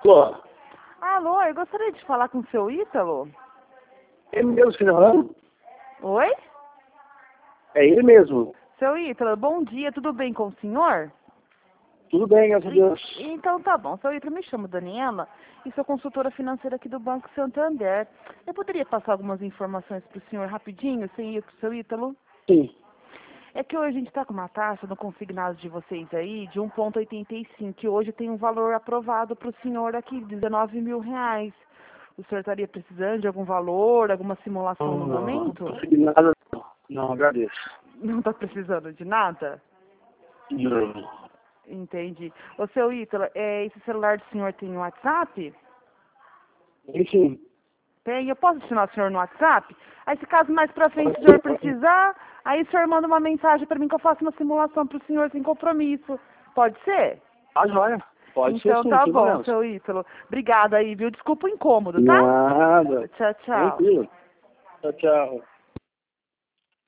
Pô, Alô, eu gostaria de falar com o seu Ítalo. é ele mesmo que tá falando? Oi? É ele mesmo. Seu Ítalo, bom dia, tudo bem com o senhor? Tudo bem, graças a Deus. Então tá bom, seu Ítalo, me chamo Daniela e sou consultora financeira aqui do Banco Santander. Eu poderia passar algumas informações para o senhor rapidinho, sem ir para o seu Ítalo? Sim. É que hoje a gente está com uma taxa no consignado de vocês aí de 1,85, que hoje tem um valor aprovado para o senhor aqui, R$19.000. O senhor estaria precisando de algum valor, alguma simulação no momento? Não consegui nada. Não, agradeço. Não está precisando de nada? Não. Entendi. Ô, seu Ítalo, esse celular do senhor tem WhatsApp? Enfim, Tem. Eu posso adicionar o senhor no WhatsApp? Aí, se caso mais pra frente o senhor precisar, aí o senhor manda uma mensagem pra mim que eu faço uma simulação pro senhor sem compromisso. Pode ser? tá joia. Pode ser Então sim, tá sem bom, problema. seu Ítalo. Obrigada aí, viu? Desculpa o incômodo, tá? Nada. Tchau, tchau. Tranquilo. Tchau, tchau.